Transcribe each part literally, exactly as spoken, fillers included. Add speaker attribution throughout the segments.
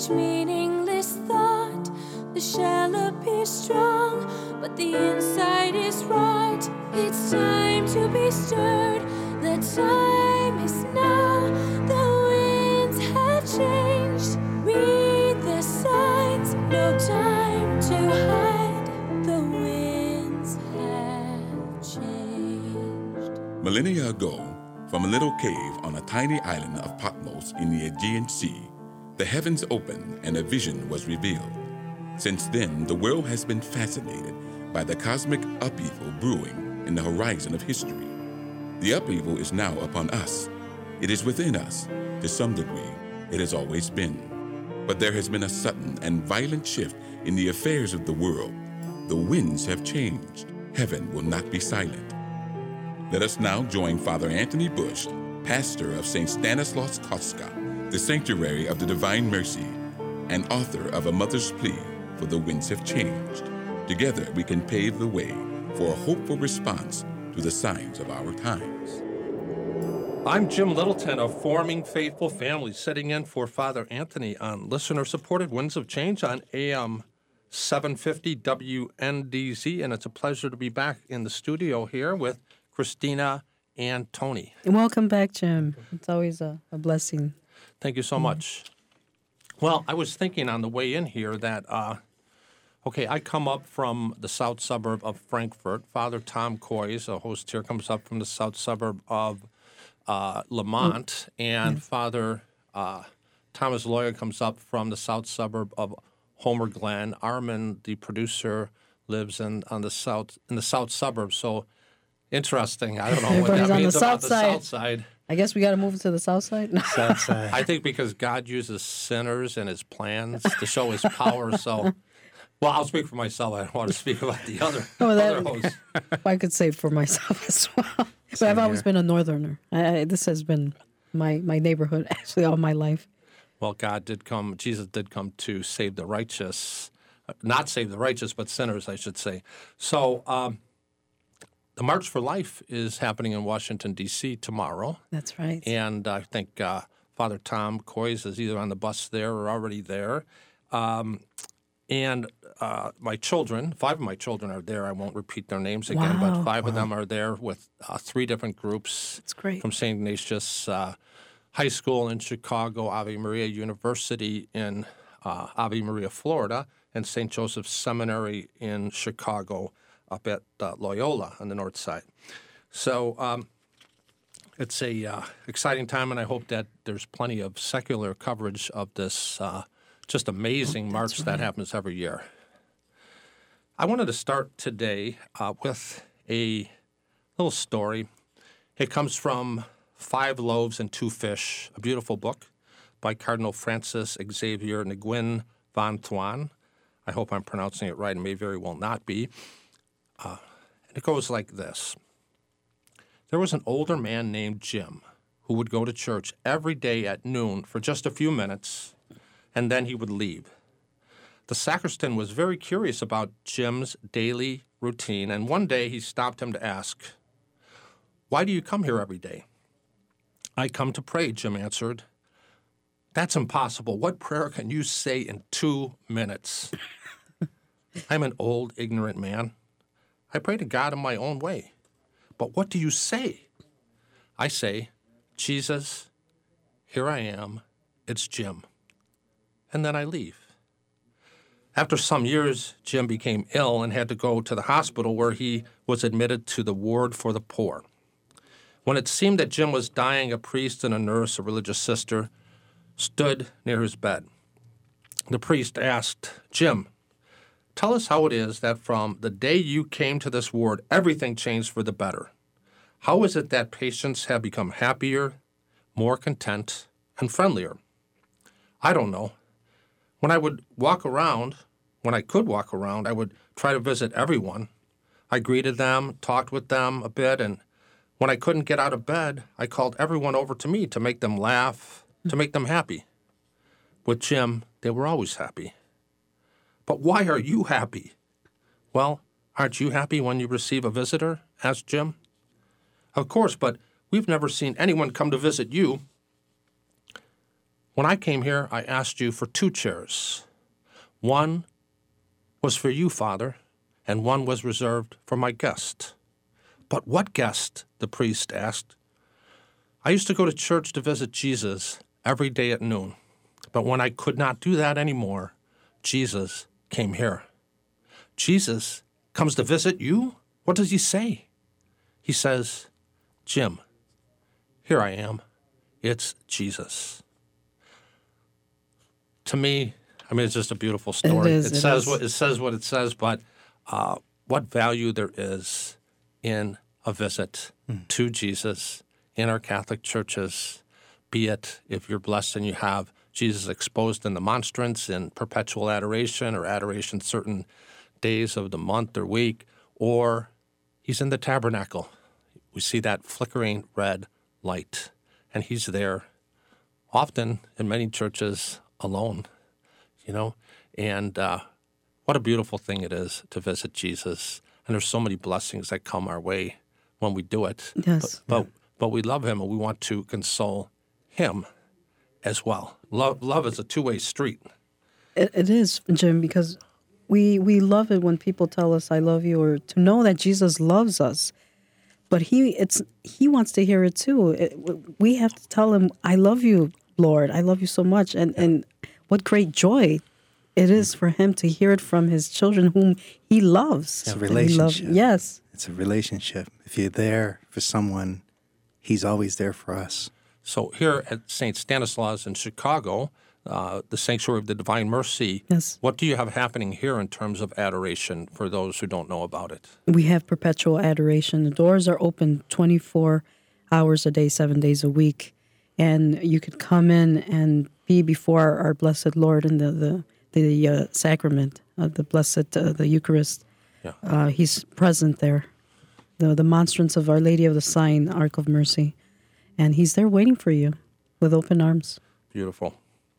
Speaker 1: each meaningless thought. The shell appears strong, but the inside is rot. It's time to be stirred. The time is now. The winds have changed. Read the signs. No time to hide. The winds have changed.
Speaker 2: Millennia ago, from a little cave on a tiny island of Patmos in the Aegean Sea, the heavens opened and a vision was revealed. Since then, the world has been fascinated by the cosmic upheaval brewing in the horizon of history. The upheaval is now upon us. It is within us. To some degree, it has always been. But there has been a sudden and violent shift in the affairs of the world. The winds have changed. Heaven will not be silent. Let us now join Father Anthony Bush, pastor of Saint Stanislaus Kostka, the Sanctuary of the Divine Mercy, and author of A Mother's Plea for the Winds Have Changed. Together we can pave the way for a hopeful response to the signs of our times.
Speaker 3: I'm Jim Littleton of Forming Faithful Families, sitting in for Father Anthony on listener-supported Winds of Change on A M seven fifty W N D Z, and it's a pleasure to be back in the studio here with Christina and Tony.
Speaker 4: Welcome back, Jim. It's always a, a blessing.
Speaker 3: Thank you so much. Well, I was thinking on the way in here that, uh, okay, I come up from the south suburb of Frankfurt. Father Tom Coys, a host here, comes up from the south suburb of uh, Lamont. And yes. Father uh, Thomas Lawyer comes up from the south suburb of Homer Glen. Armin, the producer, lives in on the south in the south suburbs. So interesting. I don't know what that
Speaker 4: on
Speaker 3: means
Speaker 4: the
Speaker 3: about
Speaker 4: south
Speaker 3: the
Speaker 4: side.
Speaker 3: south side.
Speaker 4: I guess we got to move to the south side.
Speaker 5: South side.
Speaker 3: I think because God uses sinners in his plans to show his power. So, well, I'll speak for myself. I don't want to speak about the other,
Speaker 4: oh, that,
Speaker 3: other hosts.
Speaker 4: I could say for myself as well. But
Speaker 5: Same
Speaker 4: I've always
Speaker 5: here.
Speaker 4: been a northerner. I, this has been my, my neighborhood actually all my life.
Speaker 3: Well, God did come, Jesus did come to save the righteous, not save the righteous, but sinners, I should say. So, um, the March for Life is happening in Washington, D C tomorrow.
Speaker 4: That's right.
Speaker 3: And I think uh, Father Tom Coys is either on the bus there or already there. Um, and uh, my children, five of my children are there. I won't repeat their names again,
Speaker 4: Wow.
Speaker 3: but five
Speaker 5: Wow.
Speaker 3: of them are there with uh, three different groups.
Speaker 4: That's great.
Speaker 3: From Saint Ignatius uh, High School in Chicago, Ave Maria University in uh, Ave Maria, Florida, and Saint Joseph's Seminary in Chicago, up at uh, Loyola on the north side. So um, it's a uh, exciting time, and I hope that there's plenty of secular coverage of this uh, just amazing march
Speaker 4: right.
Speaker 3: that happens every year. I wanted to start today uh, with a little story. It comes from Five Loaves and Two Fish, a beautiful book by Cardinal Francis Xavier Nguyen Van Thuan. I hope I'm pronouncing it right. It may very well not be. Uh, and it goes like this. There was an older man named Jim who would go to church every day at noon for just a few minutes, and then he would leave. The sacristan was very curious about Jim's daily routine, and one day he stopped him to ask, "Why do you come here every day?" "I come to pray," Jim answered. "That's impossible. What prayer can you say in two minutes?" "I'm an old, ignorant man. I pray to God in my own way. But what do you say?" "I say, 'Jesus, here I am. It's Jim.' And then I leave." After some years, Jim became ill and had to go to the hospital, where he was admitted to the ward for the poor. When it seemed that Jim was dying, a priest and a nurse, a religious sister, stood near his bed. The priest asked, "Jim, tell us how it is that from the day you came to this ward, everything changed for the better. How is it that patients have become happier, more content, and friendlier?" "I don't know. When I would walk around, when I could walk around, I would try to visit everyone. I greeted them, talked with them a bit, and when I couldn't get out of bed, I called everyone over to me to make them laugh, to make them happy. With Jim, they were always happy." "But why are you happy?" "Well, aren't you happy when you receive a visitor?" asked Jim. "Of course, but we've never seen anyone come to visit you." When I came here, I asked you for two chairs. One was for you, Father, and one was reserved for my guest. But what guest? The priest asked. I used to go to church to visit Jesus every day at noon. But when I could not do that anymore, Jesus came here. Jesus comes to visit you? What does he say? He says, Jim, here I am. It's Jesus. To me, I mean, it's just a beautiful story.
Speaker 4: It is,
Speaker 3: it,
Speaker 4: it
Speaker 3: says
Speaker 4: is.
Speaker 3: what it says what it says, but uh, what value there is in a visit mm. to Jesus in our Catholic churches, be it if you're blessed and you have Jesus exposed in the monstrance in perpetual adoration or adoration certain days of the month or week, or he's in the tabernacle. We see that flickering red light, and he's there often in many churches alone, you know, and uh, what a beautiful thing it is to visit Jesus. And there's so many blessings that come our way when we do it.
Speaker 4: Yes.
Speaker 3: But, but, but we love him, and we want to console him as well. Love, love is a two-way street.
Speaker 4: It, it is, Jim, because we we love it when people tell us, I love you, or to know that Jesus loves us. But he it's he wants to hear it too. It, we have to tell him, I love you, Lord. I love you so much. And, yeah. and what great joy it is for him to hear it from his children whom he loves.
Speaker 5: It's a relationship.
Speaker 4: Love, yes.
Speaker 5: It's a relationship. If you're there for someone, he's always there for us.
Speaker 3: So here at Saint Stanislaus in Chicago, uh, the Sanctuary of the Divine Mercy,
Speaker 4: yes.
Speaker 3: what do you have happening here in terms of adoration for those who don't know about it?
Speaker 4: We have perpetual adoration. The doors are open twenty-four hours a day, seven days a week. And you could come in and be before our Blessed Lord in the, the, the uh, sacrament of the Blessed, uh, the Eucharist.
Speaker 3: Yeah.
Speaker 4: Uh, he's present there. The, the monstrance of Our Lady of the Sign, Ark of Mercy. And he's there waiting for you with open arms.
Speaker 3: Beautiful.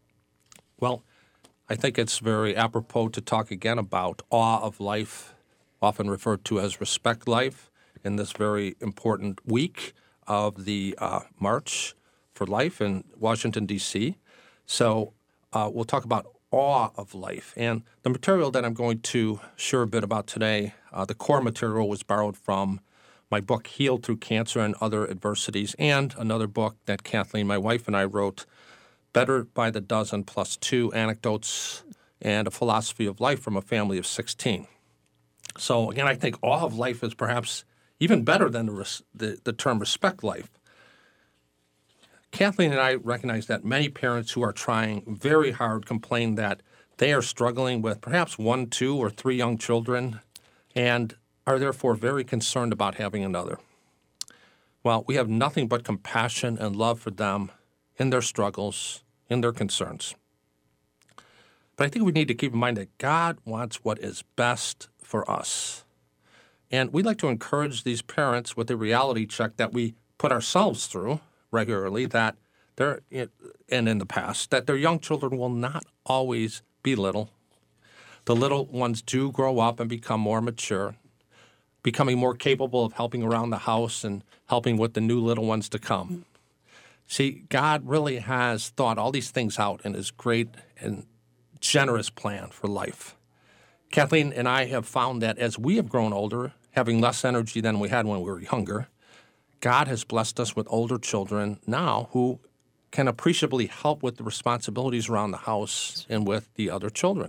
Speaker 3: Well, I think it's very apropos to talk again about awe of life, often referred to as respect life, in this very important week of the uh, March for Life in Washington, D C So uh, we'll talk about awe of life. And the material that I'm going to share a bit about today, uh, the core material was borrowed from my book, Healed Through Cancer and Other Adversities, and another book that Kathleen, my wife, and I wrote, Better by the Dozen Plus Two, Anecdotes and a Philosophy of Life from a Family of sixteen. So again, I think awe of life is perhaps even better than the, res- the, the term respect life. Kathleen and I recognize that many parents who are trying very hard complain that they are struggling with perhaps one, two, or three young children and are therefore very concerned about having another. Well, we have nothing but compassion and love for them in their struggles, in their concerns. But I think we need to keep in mind that God wants what is best for us. And we'd like to encourage these parents with a reality check that we put ourselves through regularly, that they're, and in the past, that their young children will not always be little. The little ones do grow up and become more mature, becoming more capable of helping around the house and helping with the new little ones to come. See, God really has thought all these things out in his great and generous plan for life. Kathleen and I have found that as we have grown older, having less energy than we had when we were younger, God has blessed us with older children now who can appreciably help with the responsibilities around the house and with the other children.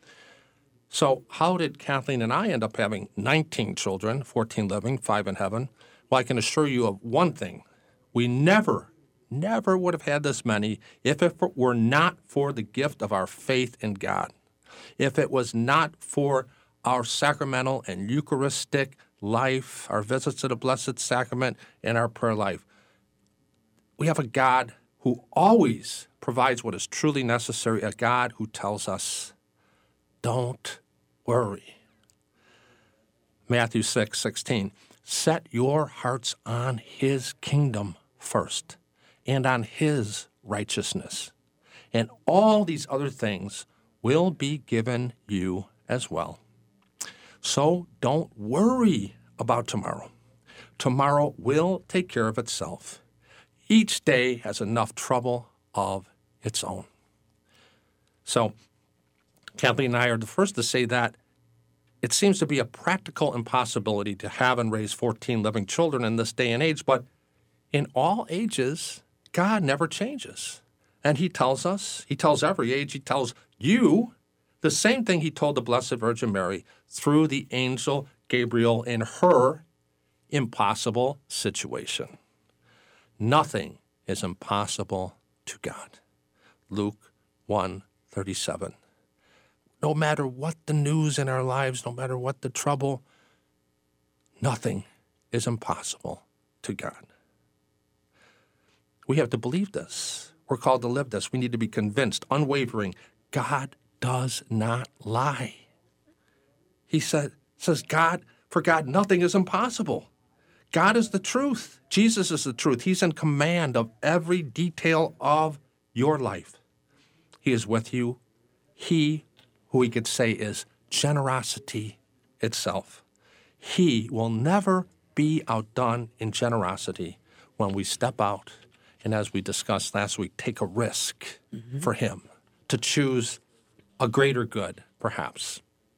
Speaker 3: So how did Kathleen and I end up having nineteen children, fourteen living, five in heaven? Well, I can assure you of one thing. We never, never would have had this many if it were not for the gift of our faith in God. If it was not for our sacramental and Eucharistic life, our visits to the Blessed Sacrament, and our prayer life. We have a God who always provides what is truly necessary, a God who tells us, don't worry. Matthew six sixteen, set your hearts on his kingdom first and on his righteousness, and all these other things will be given you as well. So don't worry about tomorrow. Tomorrow will take care of itself. Each day has enough trouble of its own. So Kathleen and I are the first to say that it seems to be a practical impossibility to have and raise fourteen living children in this day and age, but in all ages, God never changes. And he tells us, he tells every age, he tells you the same thing he told the Blessed Virgin Mary through the angel Gabriel in her impossible situation. Nothing is impossible to God. Luke one thirty-seven. No matter what the news in our lives, no matter what the trouble, nothing is impossible to God. We have to believe this. We're called to live this. We need to be convinced, unwavering. God does not lie. He said, says, God, for God, nothing is impossible. God is the truth. Jesus is the truth. He's in command of every detail of your life. He is with you. He, who we could say is generosity itself. He will never be outdone in generosity when we step out and, as we discussed last week, take a risk mm-hmm. for him to choose a greater good, perhaps.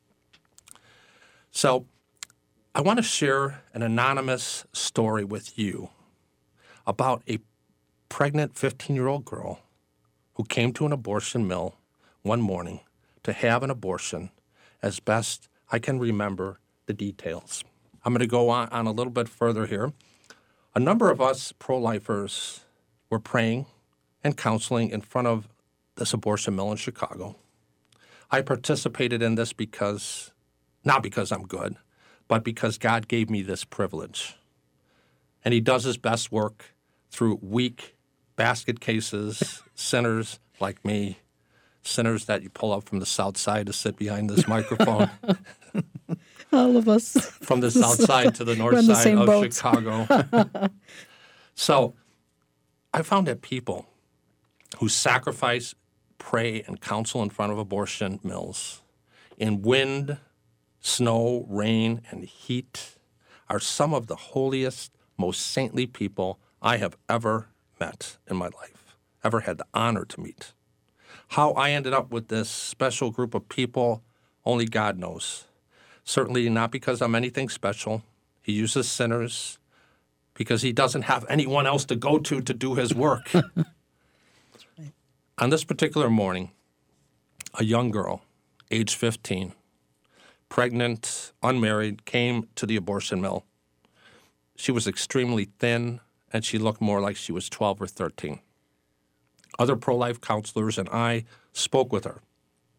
Speaker 3: So I want to share an anonymous story with you about a pregnant fifteen-year-old girl who came to an abortion mill one morning to have an abortion as best I can remember the details. I'm going to go on, on a little bit further here. A number of us pro-lifers were praying and counseling in front of this abortion mill in Chicago. I participated in this because, not because I'm good, but because God gave me this privilege. And he does his best work through weak basket cases, sinners like me, sinners that you pull up from the south side to sit behind this microphone.
Speaker 4: All of us.
Speaker 3: From the south side to the north side of boat. Chicago. So I found that people who sacrifice, pray, and counsel in front of abortion mills in wind, snow, rain, and heat are some of the holiest, most saintly people I have ever met in my life, ever had the honor to meet. How I ended up with this special group of people, only God knows. Certainly not because I'm anything special. He uses sinners because he doesn't have anyone else to go to to do his work. Right. On this particular morning, a young girl, age fifteen, pregnant, unmarried, came to the abortion mill. She was extremely thin, and she looked more like she was twelve or thirteen. Other pro-life counselors and I spoke with her.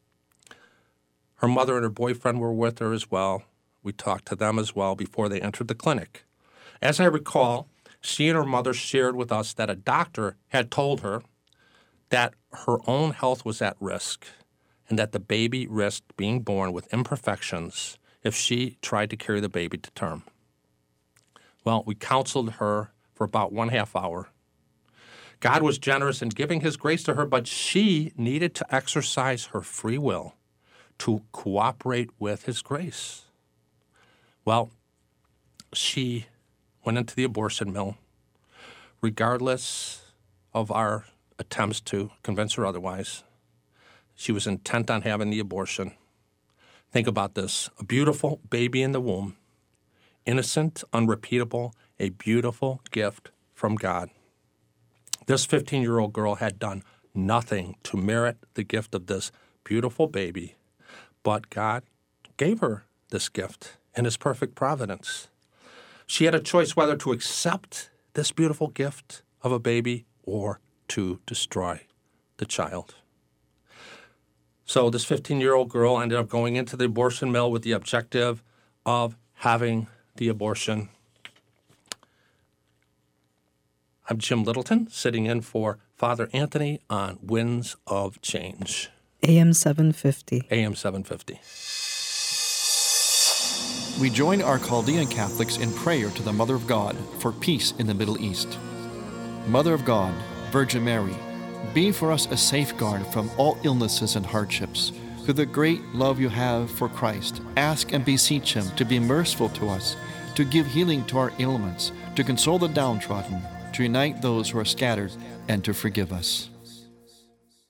Speaker 3: Her mother and her boyfriend were with her as well. We talked to them as well before they entered the clinic. As I recall, she and her mother shared with us that a doctor had told her that her own health was at risk and that the baby risked being born with imperfections if she tried to carry the baby to term. Well, we counseled her for about one half hour. God was generous in giving his grace to her, but she needed to exercise her free will to cooperate with his grace. Well, she went into the abortion mill, regardless of our attempts to convince her otherwise. She was intent on having the abortion. Think about this, a beautiful baby in the womb, innocent, unrepeatable, a beautiful gift from God. This fifteen-year-old girl had done nothing to merit the gift of this beautiful baby, but God gave her this gift in his perfect providence. She had a choice whether to accept this beautiful gift of a baby or to destroy the child. So this fifteen-year-old girl ended up going into the abortion mill with the objective of having the abortion. I'm Jim Littleton, sitting in for Father Anthony on Winds of Change.
Speaker 4: A M seven fifty.
Speaker 3: A M seven fifty.
Speaker 6: We join our Chaldean Catholics in prayer to the Mother of God for peace in the Middle East. Mother of God, Virgin Mary, be for us a safeguard from all illnesses and hardships. Through the great love you have for Christ, ask and beseech him to be merciful to us, to give healing to our ailments, to console the downtrodden, to unite those who are scattered, and to forgive us.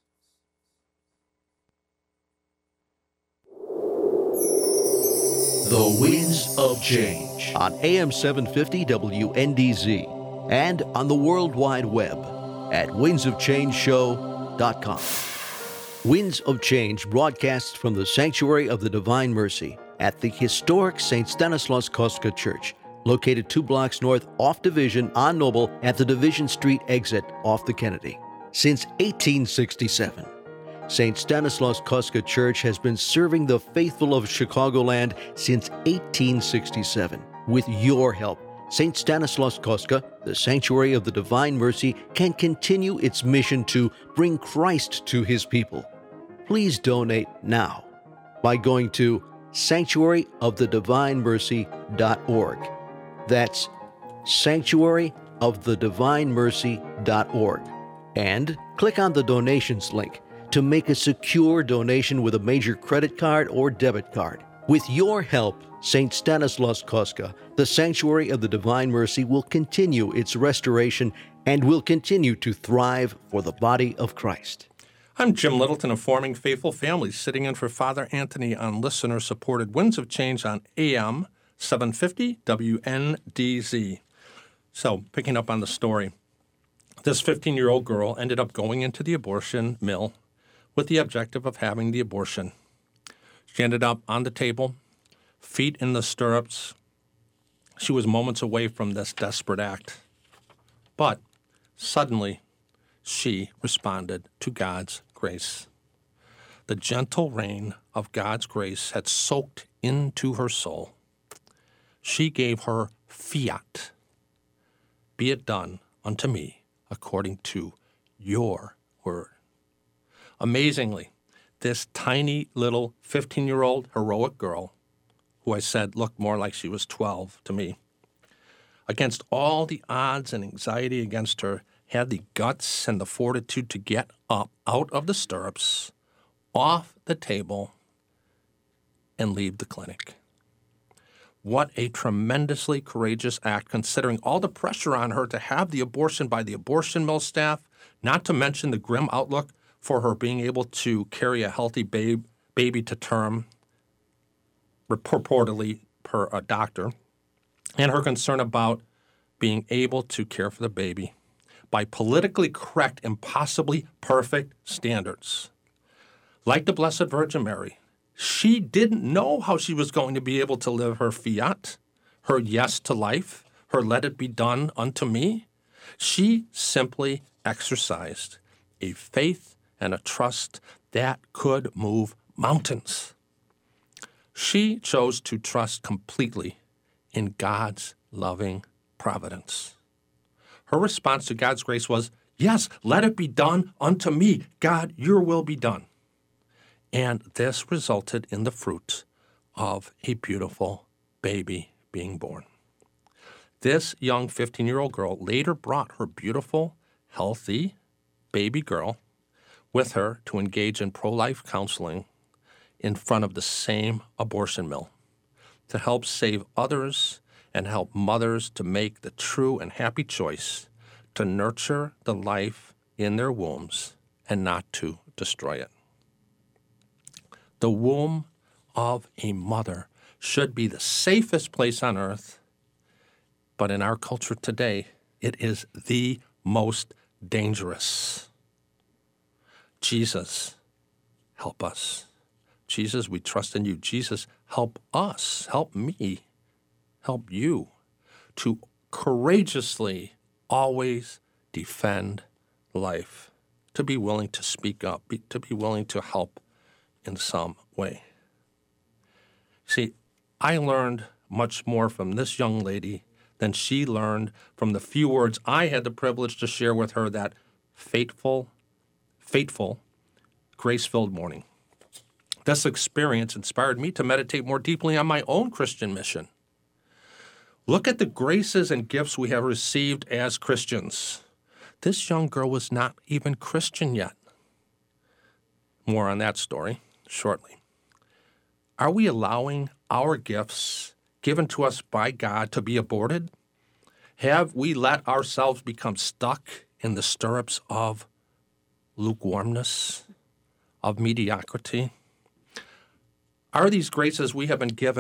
Speaker 7: The Winds of Change on A M seven fifty W N D Z and on the World Wide Web at winds of change show dot com. Winds of Change broadcasts from the Sanctuary of the Divine Mercy at the historic Saint Stanislaus Kostka Church, located two blocks north off Division on Noble at the Division Street exit off the Kennedy. Since eighteen sixty-seven, Saint Stanislaus Kostka Church has been serving the faithful of Chicagoland since eighteen sixty-seven. With your help, Saint Stanislaus Kostka, the Sanctuary of the Divine Mercy, can continue its mission to bring Christ to his people. Please donate now by going to sanctuary of the divine mercy dot org. That's sanctuary of the divine mercy dot org. And click on the donations link to make a secure donation with a major credit card or debit card. With your help, Saint Stanislaus Kostka, the Sanctuary of the Divine Mercy, will continue its restoration and will continue to thrive for the body of Christ.
Speaker 3: I'm Jim Littleton of Forming Faithful Families, sitting in for Father Anthony on listener-supported Winds of Change on A M seven fifty W N D Z. So, picking up on the story, this fifteen-year-old girl ended up going into the abortion mill with the objective of having the abortion. She ended up on the table, feet in the stirrups. She was moments away from this desperate act. But suddenly, she responded to God's grace. The gentle rain of God's grace had soaked into her soul. She gave her fiat. Be it done unto me according to your word. Amazingly, this tiny little fifteen-year-old heroic girl, who I said looked more like she was twelve to me, against all the odds and anxiety against her, had the guts and the fortitude to get up out of the stirrups, off the table, and leave the clinic. What a tremendously courageous act, considering all the pressure on her to have the abortion by the abortion mill staff, not to mention the grim outlook for her being able to carry a healthy babe, baby to term, purportedly per a doctor, and her concern about being able to care for the baby by politically correct, impossibly perfect standards. Like the Blessed Virgin Mary, she didn't know how she was going to be able to live her fiat, her yes to life, her let it be done unto me. She simply exercised a faith and a trust that could move mountains. She chose to trust completely in God's loving providence. Her response to God's grace was, yes, let it be done unto me. God, your will be done. And this resulted in the fruit of a beautiful baby being born. This young fifteen-year-old girl later brought her beautiful, healthy baby girl with her to engage in pro-life counseling in front of the same abortion mill to help save others and help mothers to make the true and happy choice to nurture the life in their wombs and not to destroy it. The womb of a mother should be the safest place on earth, but in our culture today, it is the most dangerous. Jesus, help us. Jesus, we trust in you. Jesus, help us, help me, help you to courageously always defend life, to be willing to speak up, be, to be willing to help in some way. See, I learned much more from this young lady than she learned from the few words I had the privilege to share with her that fateful, fateful, grace-filled morning. This experience inspired me to meditate more deeply on my own Christian mission. Look at the graces and gifts we have received as Christians. This young girl was not even Christian yet. More on that story shortly. Are we allowing our gifts given to us by God to be aborted? Have we let ourselves become stuck in the stirrups of lukewarmness, of mediocrity? Are these graces we have been given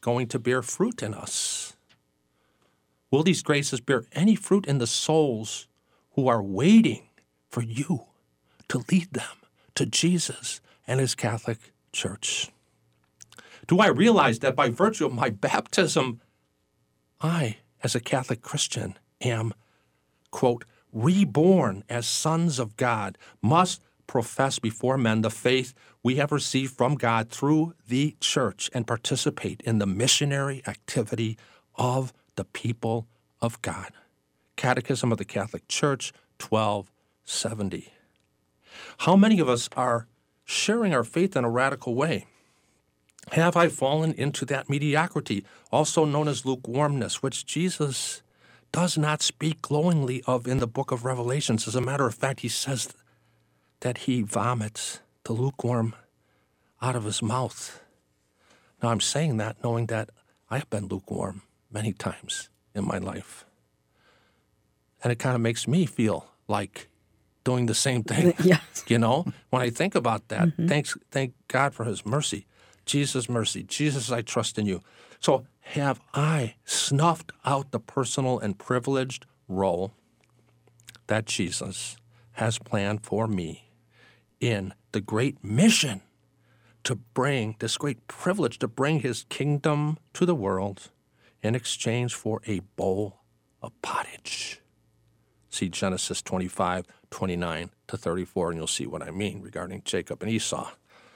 Speaker 3: going to bear fruit in us? Will these graces bear any fruit in the souls who are waiting for you to lead them to Jesus and his Catholic Church? Do I realize that by virtue of my baptism, I, as a Catholic Christian, am, quote, reborn as sons of God, must profess before men the faith we have received from God through the Church and participate in the missionary activity of the people of God. Catechism of the Catholic Church, twelve seventy. How many of us are sharing our faith in a radical way? Have I fallen into that mediocrity, also known as lukewarmness, which Jesus does not speak glowingly of in the book of Revelations? As a matter of fact, he says that he vomits the lukewarm out of his mouth. Now, I'm saying that knowing that I have been lukewarm many times in my life. And it kind of makes me feel like doing the same thing.
Speaker 4: Yes.
Speaker 3: You know, when I think about that, mm-hmm. thanks, thank God for his mercy. Jesus' mercy. Jesus, I trust in you. So have I snuffed out the personal and privileged role that Jesus has planned for me in the great mission to bring, this great privilege to bring his kingdom to the world in exchange for a bowl of pottage? See Genesis twenty-five, twenty-nine to thirty-four, and you'll see what I mean regarding Jacob and Esau.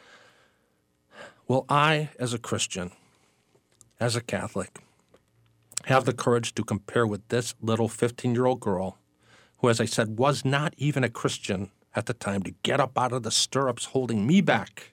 Speaker 3: Will I, as a Christian, as a Catholic, have the courage to compare with this little fifteen-year-old girl who, as I said, was not even a Christian at the time, to get up out of the stirrups holding me back,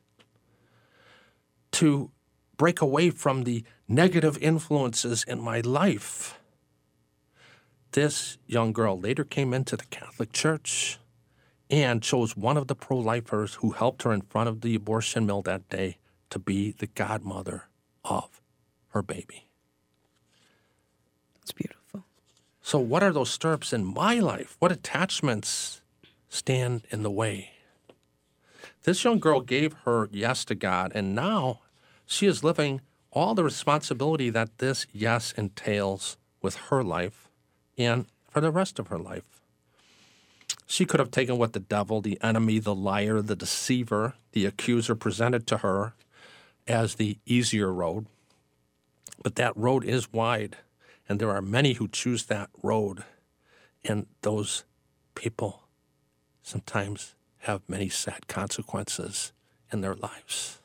Speaker 3: to break away from the negative influences in my life? This young girl later came into the Catholic Church and chose one of the pro-lifers who helped her in front of the abortion mill that day to be the godmother of her baby.
Speaker 4: That's beautiful.
Speaker 3: So what are those stirrups in my life? What attachments stand in the way? This young girl gave her yes to God, and now she is living all the responsibility that this yes entails with her life and for the rest of her life. She could have taken what the devil, the enemy, the liar, the deceiver, the accuser presented to her as the easier road. But that road is wide, and there are many who choose that road, and those people sometimes have many sad consequences in their lives.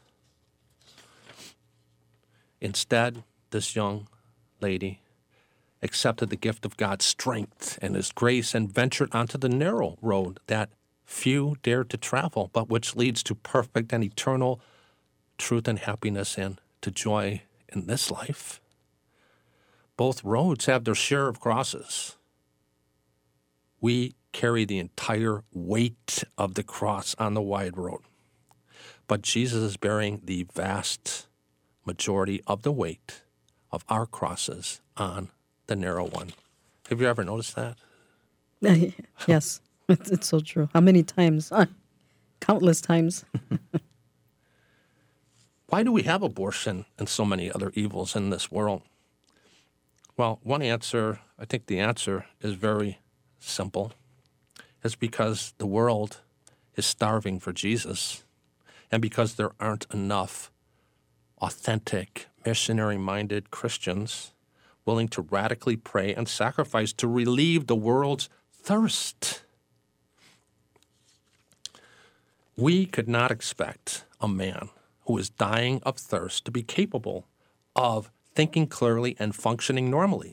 Speaker 3: Instead, this young lady accepted the gift of God's strength and his grace and ventured onto the narrow road that few dare to travel, but which leads to perfect and eternal truth and happiness and to joy in this life. Both roads have their share of crosses. We carry the entire weight of the cross on the wide road, but Jesus is bearing the vast majority of the weight of our crosses on the narrow one. Have you ever noticed that?
Speaker 4: Yes, it's, it's so true. How many times? Uh, countless times.
Speaker 3: Why do we have abortion and so many other evils in this world? Well, one answer, I think the answer is very simple. It's because the world is starving for Jesus, and because there aren't enough authentic, missionary-minded Christians willing to radically pray and sacrifice to relieve the world's thirst. We could not expect a man who is dying of thirst to be capable of thinking clearly and functioning normally.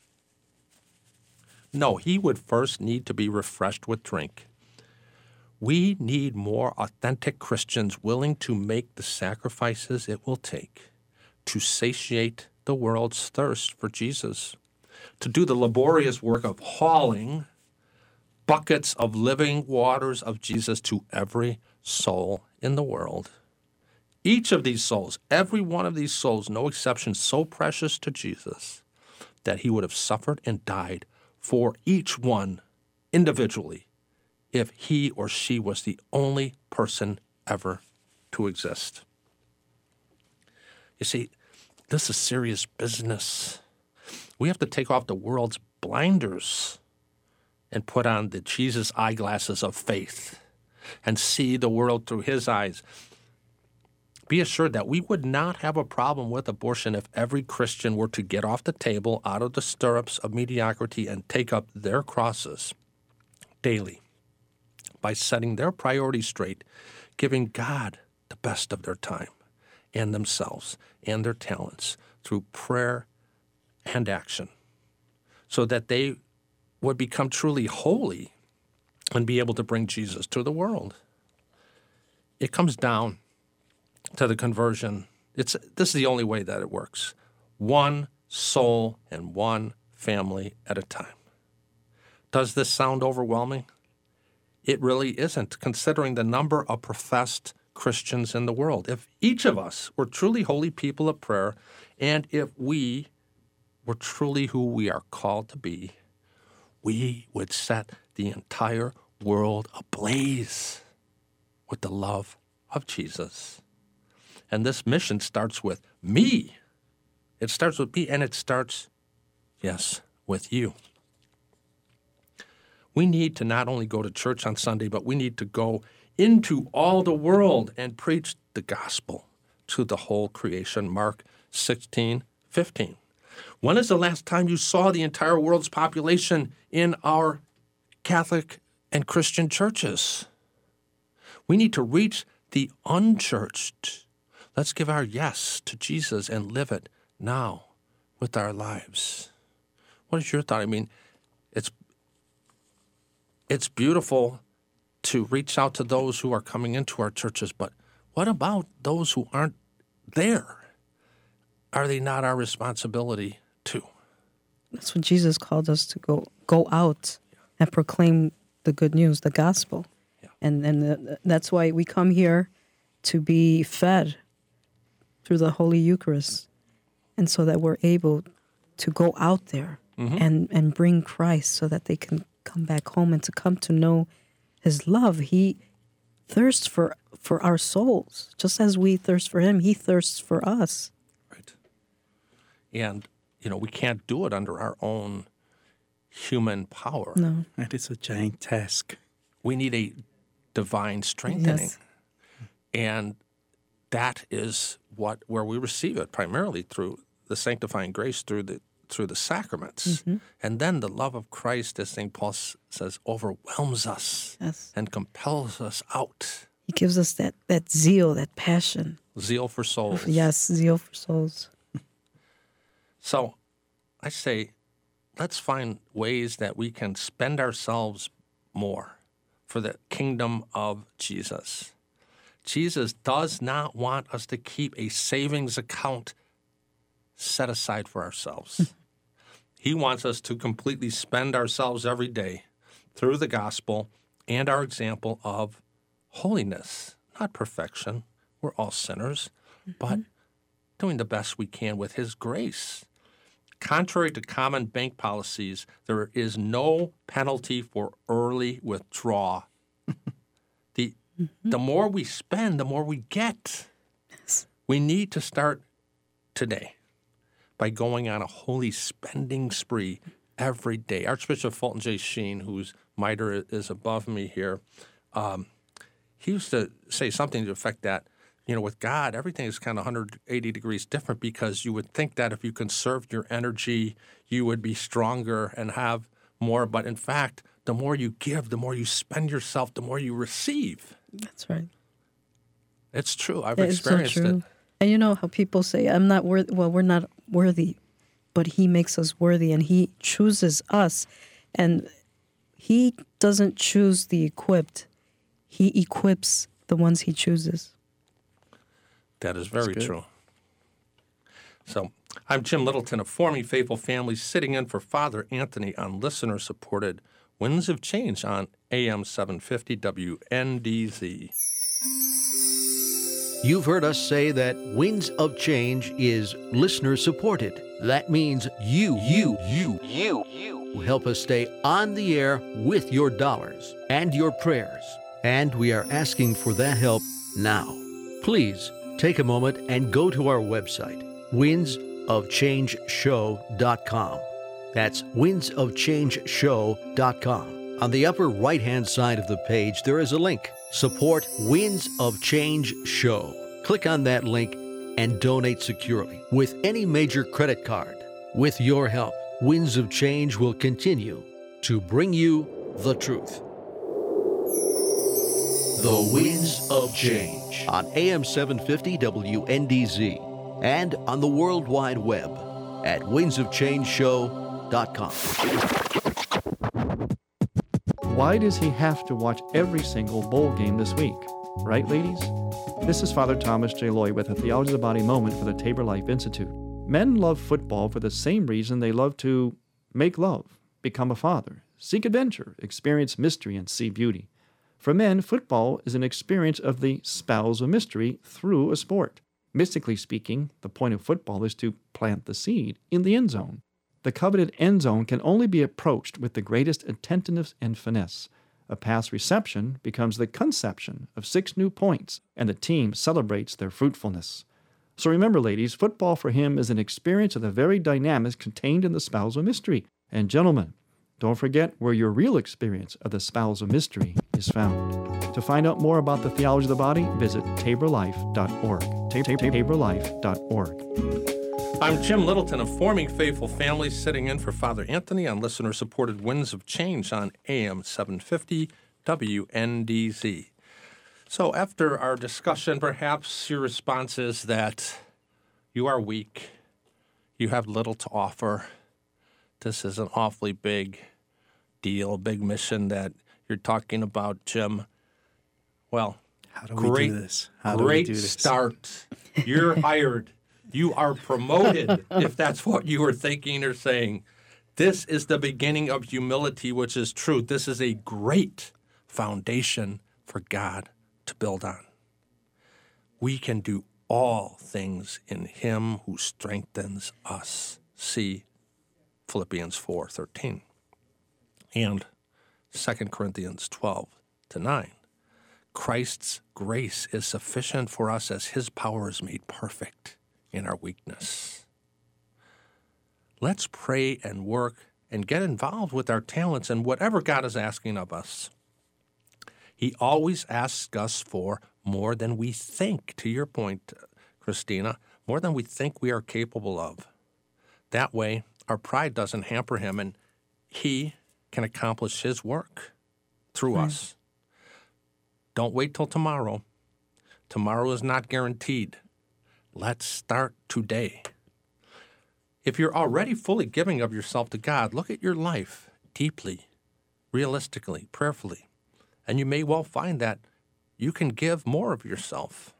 Speaker 3: No, he would first need to be refreshed with drink. We need more authentic Christians willing to make the sacrifices it will take to satiate the world's thirst for Jesus, to do the laborious work of hauling buckets of living waters of Jesus to every soul in the world. Each of these souls, every one of these souls, no exception, so precious to Jesus that he would have suffered and died for each one individually if he or she was the only person ever to exist. You see, This is serious business. We have to take off the world's blinders and put on the Jesus eyeglasses of faith and see the world through his eyes. Be assured that we would not have a problem with abortion if every Christian were to get off the table, out of the stirrups of mediocrity, and take up their crosses daily by setting their priorities straight, giving God the best of their time and themselves and their talents through prayer and action, so that they would become truly holy and be able to bring Jesus to the world. It comes down to the conversion. It's this is the only way that it works. One soul and one family at a time. Does this sound overwhelming? It really isn't, considering the number of professed Christians in the world. If each of us were truly holy people of prayer, and if we were truly who we are called to be, we would set the entire world ablaze with the love of Jesus. And this mission starts with me. It starts with me, and it starts, yes, with you. We need to not only go to church on Sunday, but we need to go into all the world and preach the gospel to the whole creation. Mark sixteen fifteen. When is the last time you saw the entire world's population in our Catholic and Christian churches? We need to reach the unchurched. Let's give our yes to Jesus and live it now with our lives. What is your thought? I mean, it's it's beautiful to reach out to those who are coming into our churches, but what about those who aren't there? Are they not our responsibility too?
Speaker 4: That's what Jesus called us to go go out and proclaim the good news, the gospel.
Speaker 3: Yeah.
Speaker 4: And and the, that's why we come here to be fed through the Holy Eucharist, and so that we're able to go out there mm-hmm. and, and bring Christ so that they can come back home and to come to know his love. He thirsts for, for our souls. Just as we thirst for him, he thirsts for us.
Speaker 3: Right. And, you know, we can't do it under our own human power.
Speaker 4: No.
Speaker 5: It is a giant task.
Speaker 3: We need a divine strengthening.
Speaker 4: Yes.
Speaker 3: And that is what where we receive it primarily through the sanctifying grace, through the through the sacraments. Mm-hmm. And then the love of Christ, as Saint Paul says, overwhelms us
Speaker 4: yes.
Speaker 3: and compels us out.
Speaker 4: He gives us that, that zeal, that passion.
Speaker 3: Zeal for souls.
Speaker 4: Yes, zeal for souls.
Speaker 3: So I say, let's find ways that we can spend ourselves more for the kingdom of Jesus. Jesus does not want us to keep a savings account set aside for ourselves. He wants us to completely spend ourselves every day through the gospel and our example of holiness, not perfection. We're all sinners, mm-hmm. but doing the best we can with his grace. Contrary to common bank policies, there is no penalty for early withdrawal. the mm-hmm. the more we spend, the more we get.
Speaker 4: Yes.
Speaker 3: We need to start today by going on a holy spending spree every day. Archbishop Fulton J. Sheen, whose mitre is above me here, um, he used to say something to the effect that, you know, with God, everything is kind of one hundred eighty degrees different, because you would think that if you conserved your energy, you would be stronger and have more. But in fact, the more you give, the more you spend yourself, the more you receive.
Speaker 4: That's right.
Speaker 3: It's true. I've
Speaker 4: It's
Speaker 3: experienced
Speaker 4: so true.
Speaker 3: it.
Speaker 4: And you know how people say, I'm not worthy. Well, we're not worthy, but he makes us worthy, and he chooses us. And he doesn't choose the equipped. He equips the ones he chooses.
Speaker 3: That is very true. So I'm Jim Littleton of Forming Faithful Families, sitting in for Father Anthony on listener-supported Winds of Change on A M seven fifty W N D Z.
Speaker 7: You've heard us say that Winds of Change is listener-supported. That means you, you, you, you, you help us stay on the air with your dollars and your prayers. And we are asking for that help now. Please take a moment and go to our website, winds of change show dot com. That's winds of change show dot com. On the upper right-hand side of the page, there is a link. Support Winds of Change Show. Click on that link and donate securely with any major credit card. With your help, Winds of Change will continue to bring you the truth. The Winds of Change on A M seven fifty W N D Z and on the World Wide Web at winds of change show dot com.
Speaker 6: Why does he have to watch every single bowl game this week? Right, ladies? This is Father Thomas J. Loy with a Theology of the Body moment for the Tabor Life Institute. Men love football for the same reason they love to make love, become a father, seek adventure, experience mystery, and see beauty. For men, football is an experience of the spousal mystery through a sport. Mystically speaking, the point of football is to plant the seed in the end zone. The coveted end zone can only be approached with the greatest attentiveness and finesse. A pass reception becomes the conception of six new points, and the team celebrates their fruitfulness. So remember, ladies, football for him is an experience of the very dynamics contained in the spousal mystery. And gentlemen, don't forget where your real experience of the spousal mystery is found. To find out more about the theology of the body, visit tabor life dot org. tabor life dot org.
Speaker 3: I'm Jim Littleton of Forming Faithful Families, sitting in for Father Anthony on listener-supported Winds of Change on A M seven fifty W N D Z. So after our discussion, perhaps your response is that you are weak, you have little to offer. This is an awfully big deal, big mission that you're talking about, Jim. Well,
Speaker 5: How do we
Speaker 3: great,
Speaker 5: do this? How do we
Speaker 3: great
Speaker 5: do this?
Speaker 3: start. You're hired. You are promoted, if that's what you were thinking or saying. This is the beginning of humility, which is truth. This is a great foundation for God to build on. We can do all things in him who strengthens us. See Philippians four thirteen and Second Corinthians twelve to nine. Christ's grace is sufficient for us as his power is made perfect in our weakness. Let's pray and work and get involved with our talents and whatever God is asking of us. He always asks us for more than we think, to your point, Christina, more than we think we are capable of. That way, our pride doesn't hamper him and he can accomplish his work through right. us. Don't wait till tomorrow. Tomorrow is not guaranteed. Let's start today. If you're already fully giving of yourself to God, look at your life deeply, realistically, prayerfully, and you may well find that you can give more of yourself.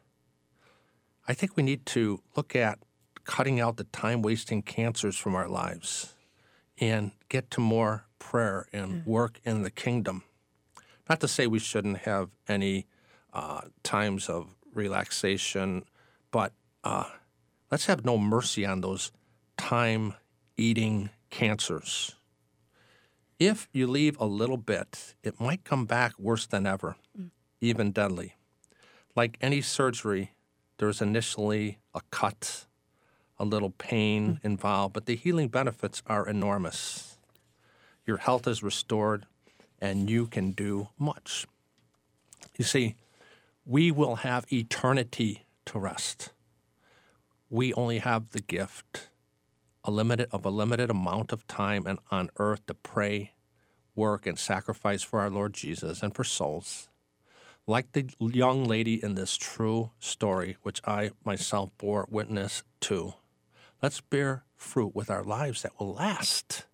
Speaker 3: I think we need to look at cutting out the time-wasting cancers from our lives and get to more prayer and work in the kingdom. Not to say we shouldn't have any uh, times of relaxation, but uh, let's have no mercy on those time-eating cancers. If you leave a little bit, it might come back worse than ever, mm. even deadly. Like any surgery, there's initially a cut, a little pain mm. involved, but the healing benefits are enormous. Your health is restored, and you can do much. You see, we will have eternity to rest. We only have the gift a limited of a limited amount of time and on earth to pray, work, and sacrifice for our Lord Jesus and for souls. Like the young lady in this true story, which I myself bore witness to, let's bear fruit with our lives that will last.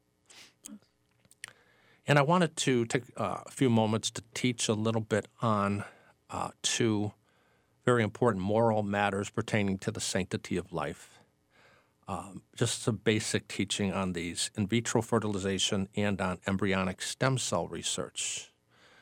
Speaker 3: And I wanted to take uh, a few moments to teach a little bit on uh, two very important moral matters pertaining to the sanctity of life. Um, just some basic teaching on these, in vitro fertilization and on embryonic stem cell research.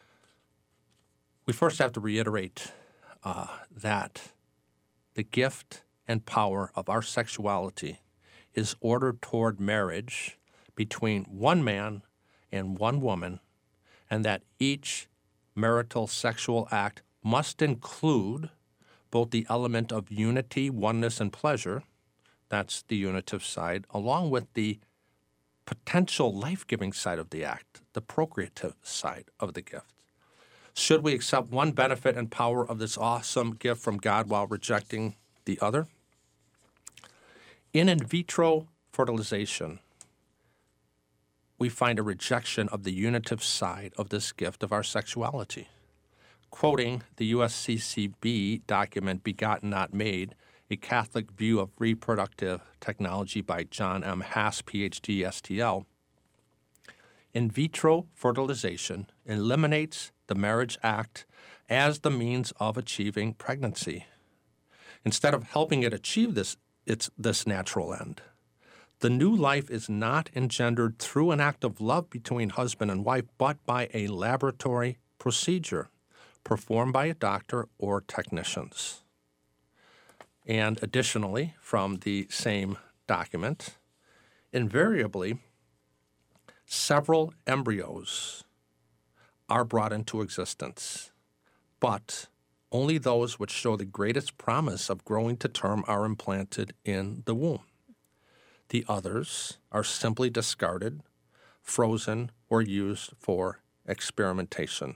Speaker 3: We first have to reiterate uh, that the gift and power of our sexuality is ordered toward marriage between one man and one woman, and that each marital sexual act must include both the element of unity, oneness, and pleasure, That's the unitive side, along with the potential life-giving side of the act, the procreative side of the gift. Should we accept one benefit and power of this awesome gift from God while rejecting the other? In in vitro fertilization, we find a rejection of the unitive side of this gift of our sexuality. Quoting the U S C C B document, Begotten Not Made, a Catholic View of Reproductive Technology by John M. Haas, P H D, S T L, in vitro fertilization eliminates the marriage act as the means of achieving pregnancy. Instead of helping it achieve this, its, this natural end, the new life is not engendered through an act of love between husband and wife, but by a laboratory procedure performed by a doctor or technicians. And additionally, from the same document, invariably, several embryos are brought into existence, but only those which show the greatest promise of growing to term are implanted in the womb. The others are simply discarded, frozen, or used for experimentation.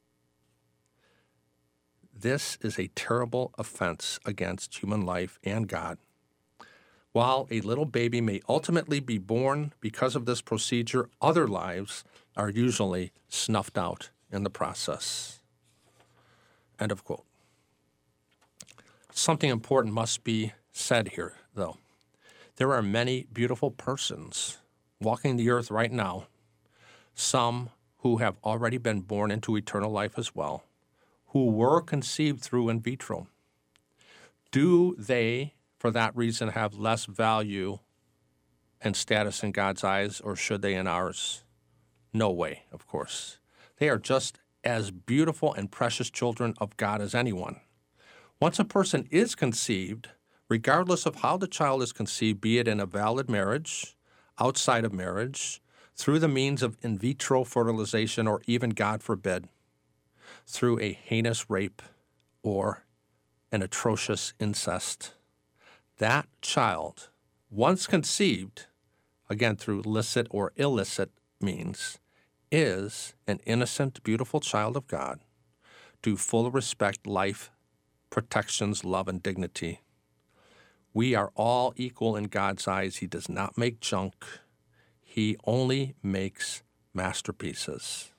Speaker 3: This is a terrible offense against human life and God. While a little baby may ultimately be born because of this procedure, other lives are usually snuffed out in the process. End of quote. Something important must be said here, though. There are many beautiful persons walking the earth right now, some who have already been born into eternal life as well, who were conceived through in vitro. Do they, for that reason, have less value and status in God's eyes, or should they in ours? No way, of course. They are just as beautiful and precious children of God as anyone. Once a person is conceived, regardless of how the child is conceived, be it in a valid marriage, outside of marriage, through the means of in vitro fertilization, or even, God forbid, through a heinous rape or an atrocious incest, that child, once conceived, again through licit or illicit means, is an innocent, beautiful child of God, due full respect, life, protections, love, and dignity. We are all equal in God's eyes. He does not make junk. He only makes masterpieces.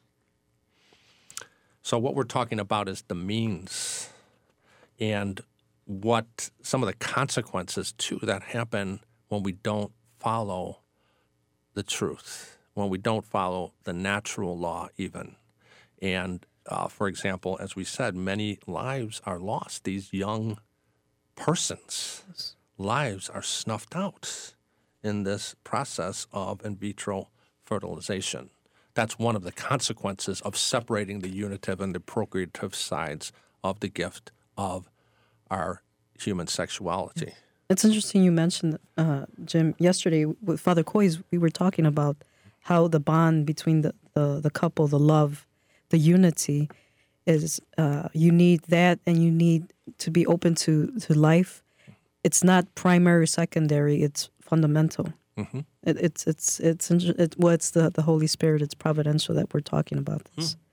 Speaker 3: So what we're talking about is the means and what some of the consequences, too, that happen when we don't follow the truth, when we don't follow the natural law even. And, uh, for example, as we said, many lives are lost. These young persons' yes. lives are snuffed out in this process of in vitro fertilization. That's one of the consequences of separating the unitive and the procreative sides of the gift of our human sexuality.
Speaker 4: It's interesting you mentioned, uh, Jim, yesterday with Father Coys, we were talking about how the bond between the, the, the couple, the love, the unity is, uh, you need that and you need to be open to, to life. It's not primary, secondary, it's fundamental. Mm-hmm. It, it's it's it's it, well, it's the, the Holy Spirit. It's providential that we're talking about this.
Speaker 3: Mm.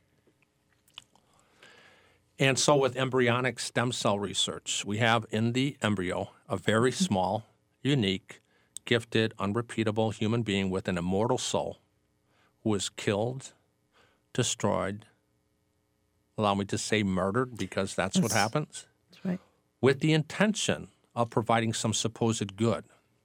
Speaker 3: And so, with embryonic stem cell research, we have in the embryo a very small, unique, gifted, unrepeatable human being with an immortal soul, who is killed, destroyed. Allow me to say murdered, because that's yes. what happens.
Speaker 4: That's right.
Speaker 3: With the intention of providing some supposed good.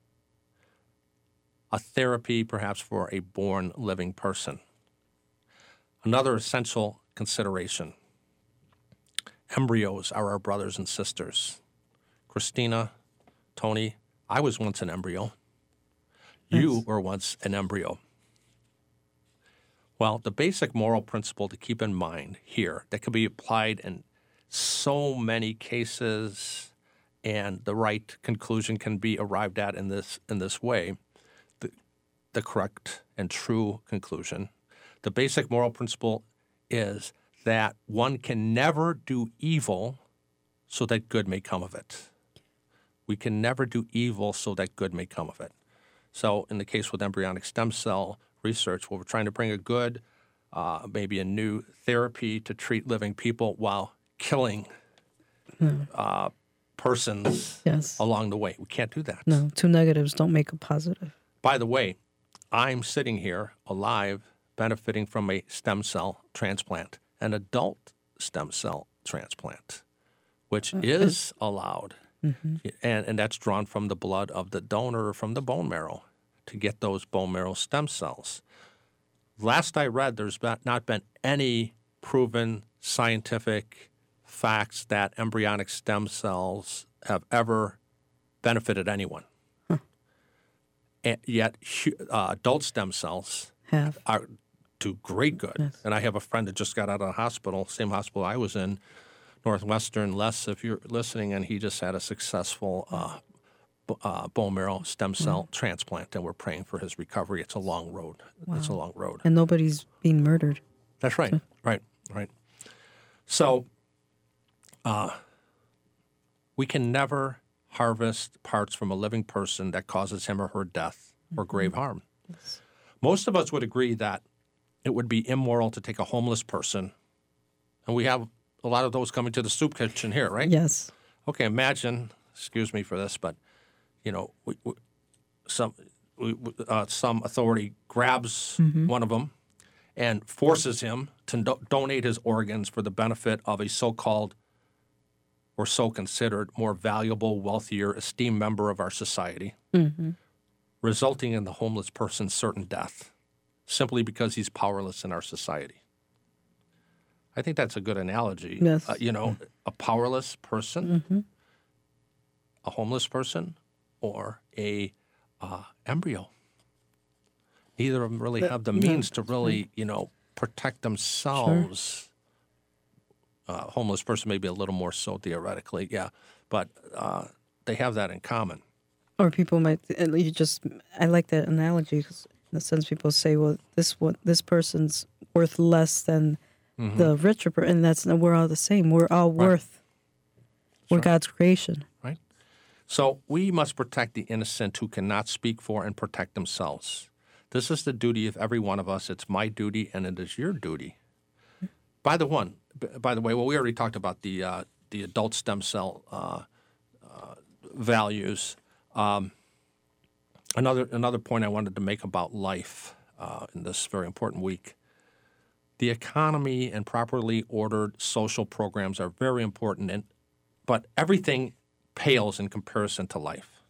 Speaker 3: A therapy perhaps for a born living person. Another essential consideration. Embryos are our brothers and sisters. Christina, Tony, I was once an embryo. You yes. were once an embryo. Well, the basic moral principle to keep in mind here that can be applied in so many cases, and the right conclusion can be arrived at in this in this way, the, the correct and true conclusion. The basic moral principle is that one can never do evil so that good may come of it. We can never do evil so that good may come of it. So in the case with embryonic stem cell research, where we're trying to bring a good, uh, maybe a new therapy to treat living people while killing uh, persons
Speaker 4: Yes.
Speaker 3: along the way. We can't do that.
Speaker 4: No, two negatives don't make a positive.
Speaker 3: By the way, I'm sitting here alive, benefiting from a stem cell transplant, an adult stem cell transplant, which is allowed. Mm-hmm. And, and that's drawn from the blood of the donor or from the bone marrow to get those bone marrow stem cells. Last I read, there's not been any proven scientific facts that embryonic stem cells have ever benefited anyone. Huh. And yet, uh, adult stem cells
Speaker 4: Have.
Speaker 3: are do great good.
Speaker 4: Yes.
Speaker 3: And I have a friend that just got out of the hospital, same hospital I was in, Northwestern. Les, if you're listening, and he just had a successful uh, b- uh, bone marrow stem cell mm. transplant, and we're praying for his recovery. It's a long road. Wow. It's a long road.
Speaker 4: And nobody's being murdered.
Speaker 3: That's right. So. Right. Right. So, uh, we can never harvest parts from a living person that causes him or her death or mm-hmm. grave harm. Yes. Most of us would agree that it would be immoral to take a homeless person, and we have a lot of those coming to the soup kitchen here, right?
Speaker 4: Yes.
Speaker 3: Okay, imagine, excuse me for this, but, you know, we, we, some we, uh, some authority grabs mm-hmm. one of them and forces him to do- donate his organs for the benefit of a so-called or so considered more valuable, wealthier, esteemed member of our society, mm-hmm. resulting in the homeless person's certain death simply because he's powerless in our society. I think that's a good analogy.
Speaker 4: Yes.
Speaker 3: Uh, you know, a powerless person, mm-hmm. a homeless person, or a uh, embryo. Neither of them really have the means no. to really, you know, protect themselves. Sure. Uh, homeless person maybe a little more so theoretically, yeah, but uh, they have that in common.
Speaker 4: Or people might you just. I like that analogy because in a sense people say, well, this what this person's worth less than. Mm-hmm. The richer, and that's we're all the same. We're all
Speaker 3: right.
Speaker 4: worth. We're
Speaker 3: right.
Speaker 4: God's creation.
Speaker 3: Right. So we must protect the innocent who cannot speak for and protect themselves. This is the duty of every one of us. It's my duty, and it is your duty. Mm-hmm. By the one, by the way, well, we already talked about the uh, the adult stem cell uh, uh, values. Um, another another point I wanted to make about life uh, in this very important week. The economy and properly ordered social programs are very important, and, but everything pales in comparison to life.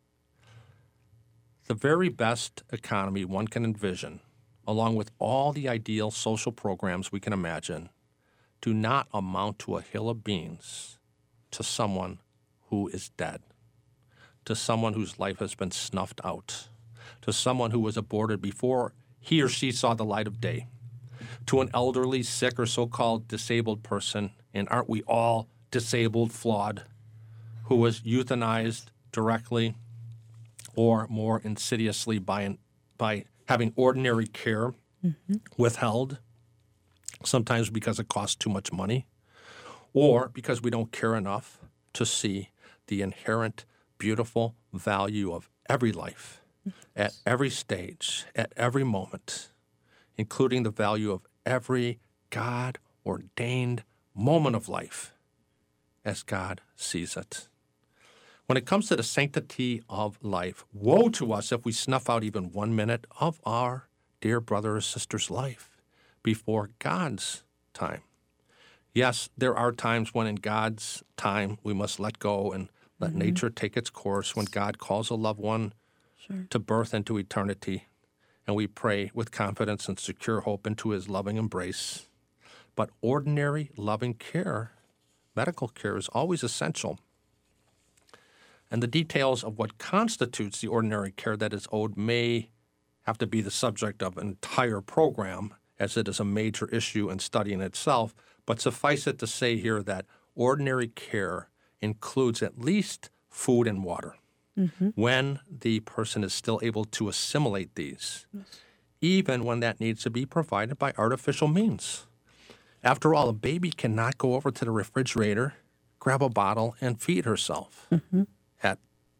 Speaker 3: The very best economy one can envision, along with all the ideal social programs we can imagine, do not amount to a hill of beans to someone who is dead, to someone whose life has been snuffed out, to someone who was aborted before he or she saw the light of day, to an elderly, sick, or so-called disabled person, and aren't we all disabled, flawed, who was euthanized directly or more insidiously by an, by having ordinary care mm-hmm. withheld, sometimes because it costs too much money, or because we don't care enough to see the inherent beautiful value of every life, at every stage, at every moment, including the value of every God-ordained moment of life as God sees it. When it comes to the sanctity of life, woe to us if we snuff out even one minute of our dear brother or sister's life before God's time. Yes, there are times when in God's time we must let go and let mm-hmm. nature take its course, when God calls a loved one sure. to birth into eternity, and we pray with confidence and secure hope into his loving embrace. But ordinary loving care, medical care, is always essential. And the details of what constitutes the ordinary care that is owed may have to be the subject of an entire program, as it is a major issue in study in itself. But suffice it to say here that ordinary care includes at least food and water. Mm-hmm. When the person is still able to assimilate these, yes. even when that needs to be provided by artificial means. After all, a baby cannot go over to the refrigerator, grab a bottle, and feed herself mm-hmm. at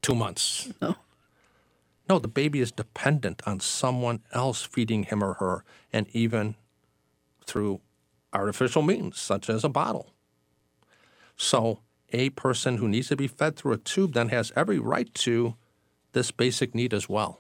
Speaker 3: two months.
Speaker 4: No.
Speaker 3: No, the baby is dependent on someone else feeding him or her, and even through artificial means, such as a bottle. So a person who needs to be fed through a tube then has every right to this basic need as well.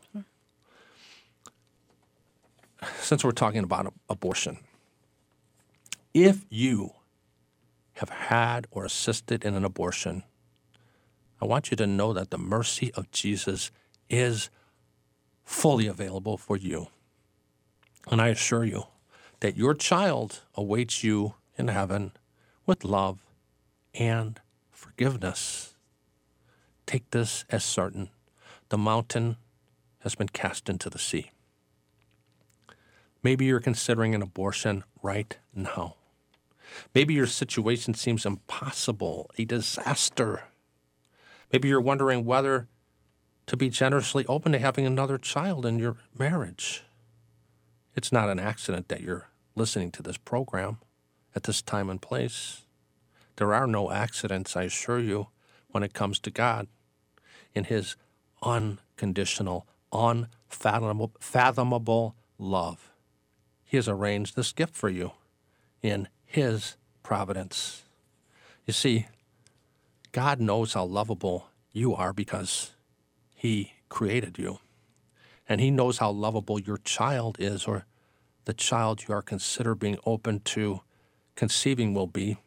Speaker 3: Since we're talking about abortion, if you have had or assisted in an abortion, I want you to know that the mercy of Jesus is fully available for you. And I assure you that your child awaits you in heaven with love and forgiveness. Take this as certain. The mountain has been cast into the sea. Maybe you're considering an abortion right now. Maybe your situation seems impossible, a disaster. Maybe you're wondering whether to be generously open to having another child in your marriage. It's not an accident that you're listening to this program at this time and place. There are no accidents, I assure you, when it comes to God. In his unconditional, unfathomable fathomable love, he has arranged this gift for you in his providence. You see, God knows how lovable you are because he created you. And he knows how lovable your child is, or the child you are considering being open to conceiving will be.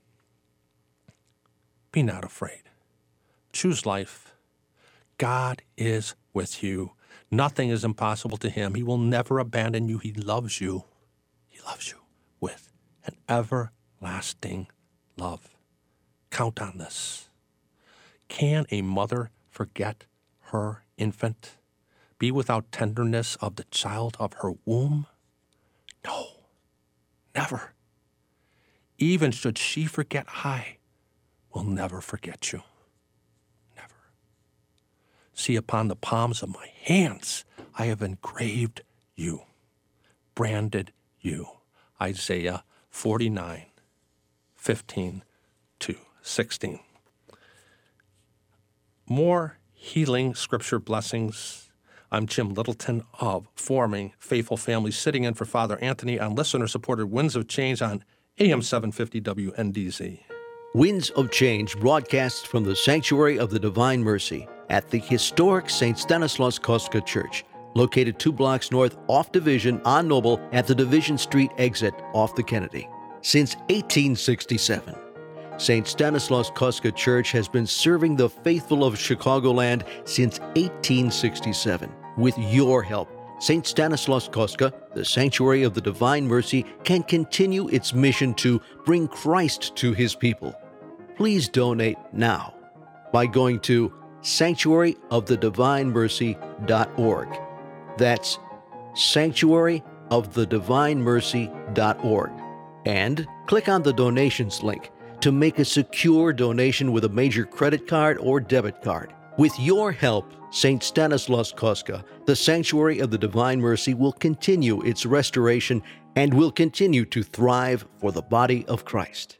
Speaker 3: Be not afraid. Choose life. God is with you. Nothing is impossible to him. He will never abandon you. He loves you. He loves you with an everlasting love. Count on this. Can a mother forget her infant? Be without tenderness of the child of her womb? No, never. Even should she forget, I will never forget you. Never. See, upon the palms of my hands, I have engraved you, branded you. Isaiah forty-nine, fifteen to sixteen. More healing scripture blessings. I'm Jim Littleton of Forming Faithful Families, sitting in for Father Anthony on listener-supported Winds of Change on A M seven fifty W N D Z.
Speaker 7: Winds of Change broadcasts from the Sanctuary of the Divine Mercy at the historic Saint Stanislaus Kostka Church, located two blocks north off Division on Noble at the Division Street exit off the Kennedy. Since eighteen sixty-seven, Saint Stanislaus Kostka Church has been serving the faithful of Chicagoland since eighteen sixty-seven. With your help, Saint Stanislaus Kostka, the Sanctuary of the Divine Mercy, can continue its mission to bring Christ to his people. Please donate now by going to sanctuary of the divine mercy dot org. That's sanctuary of the divine mercy dot org. And click on the donations link to make a secure donation with a major credit card or debit card. With your help, Saint Stanislaus Kostka, the Sanctuary of the Divine Mercy, will continue its restoration and will continue to thrive for the body of Christ.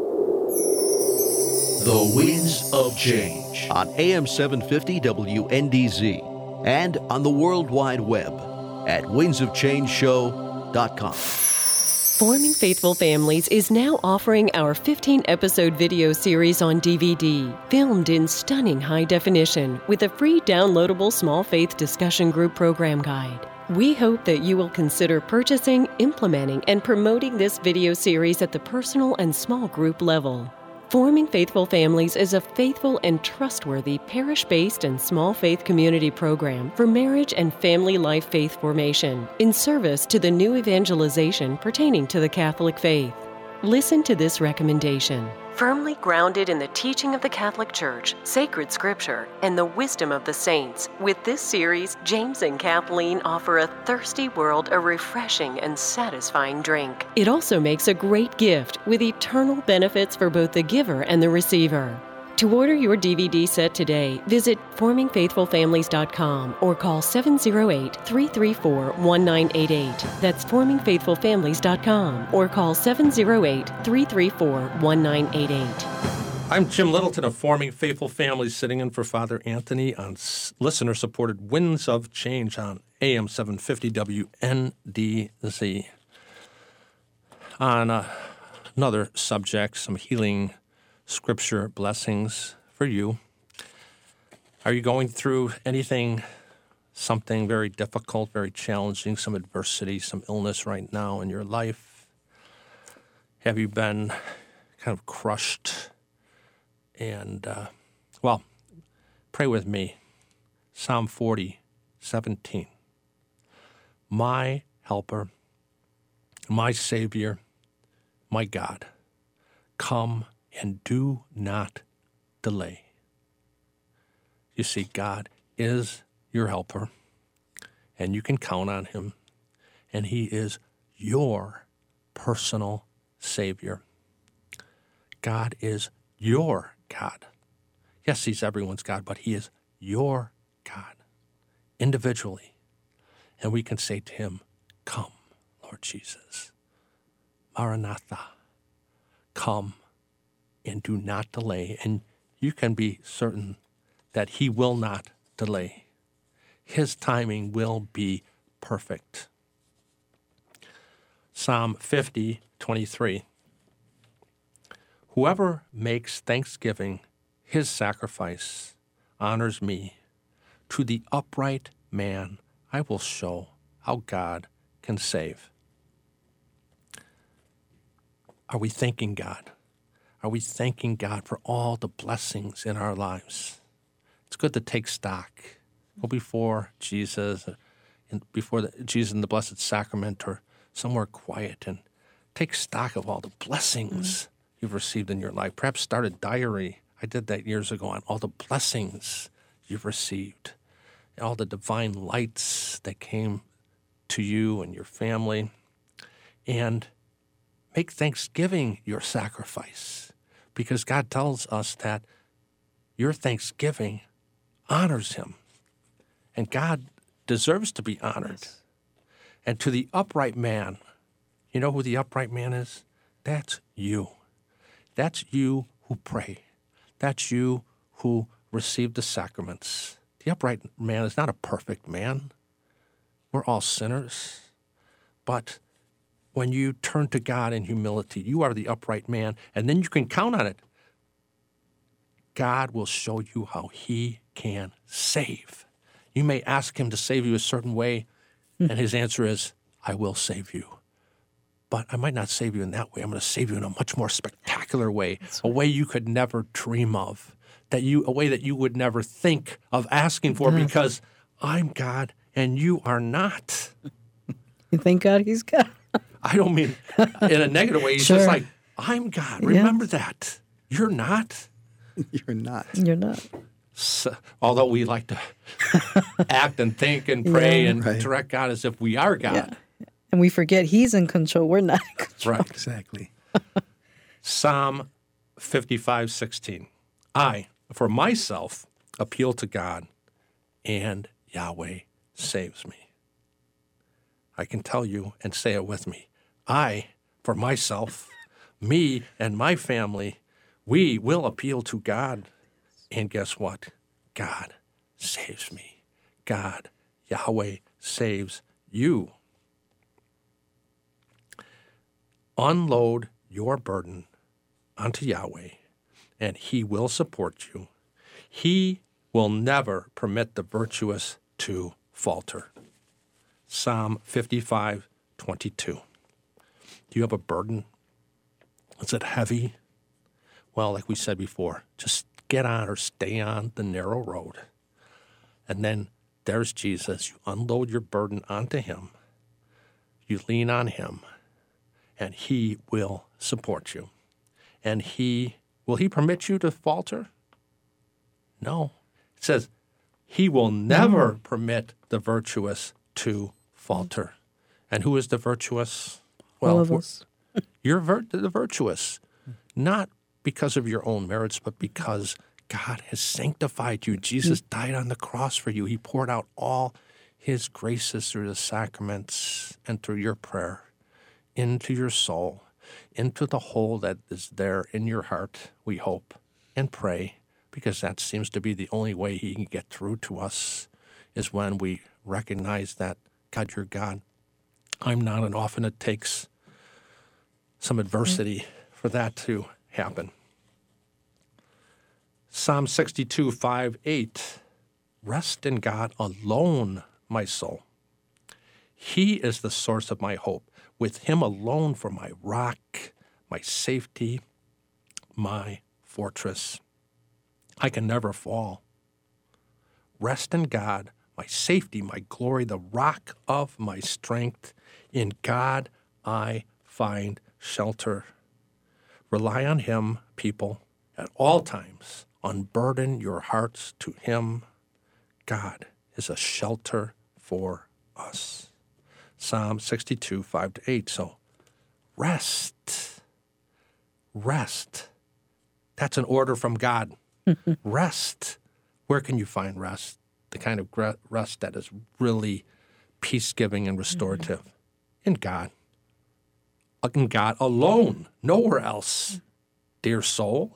Speaker 7: The Winds of Change on A M seven fifty W N D Z and on the World Wide Web at winds of change show dot com.
Speaker 8: Forming Faithful Families is now offering our fifteen-episode video series on D V D, filmed in stunning high definition with a free downloadable small faith discussion group program guide. We hope that you will consider purchasing, implementing, and promoting this video series at the personal and small group level. Forming Faithful Families is a faithful and trustworthy parish-based and small faith community program for marriage and family life faith formation in service to the new evangelization pertaining to the Catholic faith. Listen to this recommendation. Firmly grounded in the teaching of the Catholic Church, sacred scripture, and the wisdom of the saints, with this series, James and Kathleen offer a thirsty world a refreshing and satisfying drink. It also makes a great gift with eternal benefits for both the giver and the receiver. To order your D V D set today, visit forming faithful families dot com or call seven oh eight, three three four, one nine eight eight. That's forming faithful families dot com or call seven oh eight, three three four, one nine eight eight.
Speaker 3: I'm Jim Littleton of Forming Faithful Families, sitting in for Father Anthony on s- listener-supported Winds of Change on A M seven fifty W N D Z. On uh, another subject, some healing scripture blessings for you. Are you going through anything, something very difficult, very challenging, some adversity, some illness right now in your life? Have you been kind of crushed? And, uh, well, pray with me. Psalm forty, seventeen. My helper, my Savior, my God, come and do not delay. You see, God is your helper, and you can count on him, and he is your personal Savior. God is your God. Yes, he's everyone's God, but he is your God, individually. And we can say to him, come, Lord Jesus. Maranatha, come and do not delay. And you can be certain that he will not delay. His timing will be perfect. Psalm fifty, twenty-three. Whoever makes thanksgiving his sacrifice honors me. To the upright man I will show how God can save. Are we thanking God? Are we thanking God for all the blessings in our lives? It's good to take stock. Go before Jesus, and before the, Jesus in the Blessed Sacrament, or somewhere quiet, and take stock of all the blessings mm. you've received in your life. Perhaps start a diary. I did that years ago on all the blessings you've received, all the divine lights that came to you and your family. And make Thanksgiving your sacrifice, because God tells us that your thanksgiving honors him. And God deserves to be honored. Yes. And to the upright man, you know who the upright man is? That's you. That's you who pray. That's you who receive the sacraments. The upright man is not a perfect man. We're all sinners. But when you turn to God in humility, you are the upright man, and then you can count on it. God will show you how he can save. You may ask him to save you a certain way, and his answer is, I will save you. But I might not save you in that way. I'm going to save you in a much more spectacular way, a way you could never dream of, that you, a way that you would never think of asking for, because I'm God and you are not.
Speaker 4: You thank God he's God.
Speaker 3: I don't mean in a negative way. He's sure. just like, I'm God. Remember yeah. that. You're not.
Speaker 5: You're not.
Speaker 4: You're not.
Speaker 3: So, although we like to act and think and pray yeah, and right. direct God as if we are God.
Speaker 4: Yeah. And we forget he's in control. We're not in control.
Speaker 3: Right.
Speaker 5: Exactly.
Speaker 3: Psalm fifty-five, sixteen. I, for myself, appeal to God, and Yahweh saves me. I can tell you and say it with me. I, for myself, me and my family, we will appeal to God. And guess what? God saves me. God, Yahweh, saves you. Unload your burden onto Yahweh, and he will support you. He will never permit the virtuous to falter. Psalm fifty-five, twenty-two. Do you have a burden? Is it heavy? Well, like we said before, just get on or stay on the narrow road. And then there's Jesus. You unload your burden onto him. You lean on him, and he will support you. And he, will he permit you to falter? No. It says, he will never permit the virtuous to falter. And who is the virtuous?
Speaker 4: Well, all of us.
Speaker 3: You're vir- the virtuous, not because of your own merits, but because God has sanctified you. Jesus died on the cross for you. He poured out all his graces through the sacraments and through your prayer into your soul, into the hole that is there in your heart, we hope, and pray, because that seems to be the only way he can get through to us, is when we recognize that, God, you're God. I'm not, and often it takes some adversity for that to happen. Psalm sixty-two, five, eight, rest in God alone, my soul. He is the source of my hope. With him alone for my rock, my safety, my fortress. I can never fall. Rest in God, my safety, my glory, the rock of my strength. In God I find shelter. Rely on him, people, at all times. Unburden your hearts to him. God is a shelter for us. Psalm sixty-two, five to eight. So rest. Rest. That's an order from God. Rest. Where can you find rest? The kind of rest that is really peace-giving and restorative. Mm-hmm. In God. In God alone. Nowhere else. Dear soul,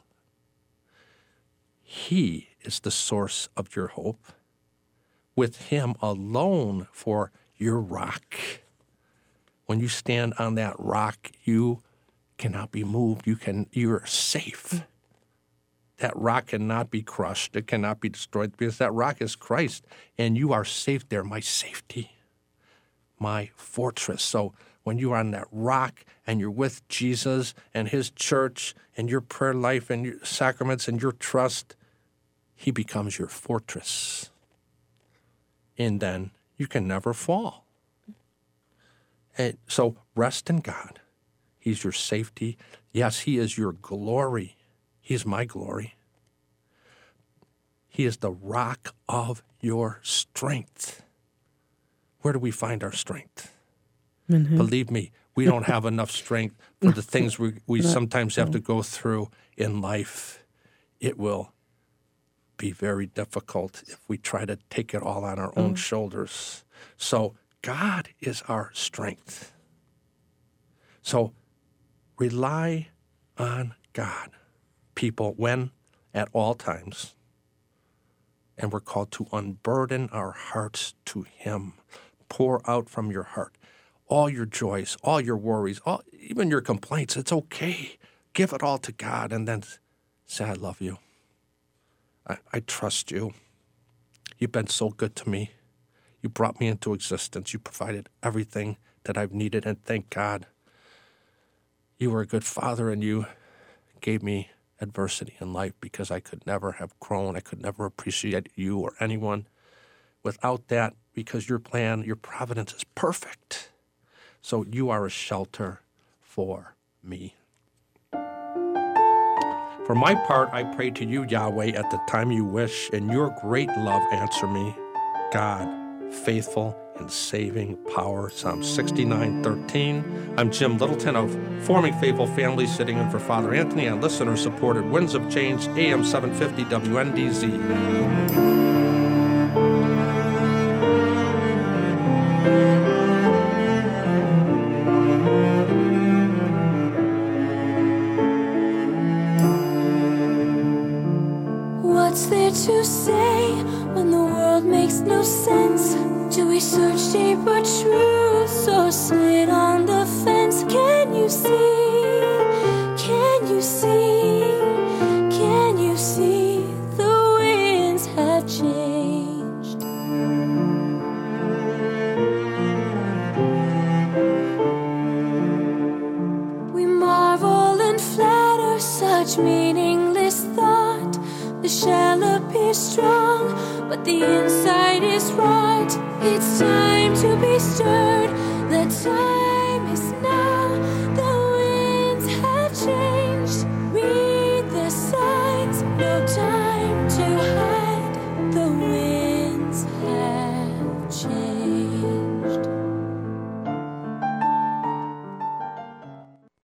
Speaker 3: he is the source of your hope. With him alone for your rock. When you stand on that rock, you cannot be moved. You can, you're safe. That rock cannot be crushed. It cannot be destroyed because that rock is Christ, and you are safe there, my safety, my fortress. So when you are on that rock and you're with Jesus and his church and your prayer life and your sacraments and your trust, he becomes your fortress. And then you can never fall. And so rest in God. He's your safety. Yes, he is your glory. He's my glory. He is the rock of your strength. Where do we find our strength? Mm-hmm. Believe me, we don't have enough strength for the things we, we sometimes have to go through in life. It will be very difficult if we try to take it all on our own mm. shoulders. So God is our strength. So rely on God, people, when at all times. And we're called to unburden our hearts to him. Pour out from your heart all your joys, all your worries, all, even your complaints. It's okay. Give it all to God and then say, I love you. I, I trust you. You've been so good to me. You brought me into existence. You provided everything that I've needed, and thank God. You were a good father, and you gave me adversity in life because I could never have grown. I could never appreciate you or anyone without that, because your plan, your providence is perfect. So you are a shelter for me. For my part, I pray to you, Yahweh, at the time you wish. In your great love, answer me. God, faithful and saving power. Psalm sixty-nine, thirteen. I'm Jim Littleton of Forming Faithful Families, sitting in for Father Anthony on listener-supported Winds of Change, A M seven fifty W N D Z.
Speaker 1: What's there to say when the world makes no sense? Do we search deeper truths or sit on the fence? Can you see? Can you see? Can you see the winds have changed? We marvel and flatter such meaningless thought. The shell appears strong, but the inside is rot. It's time to be stirred. The time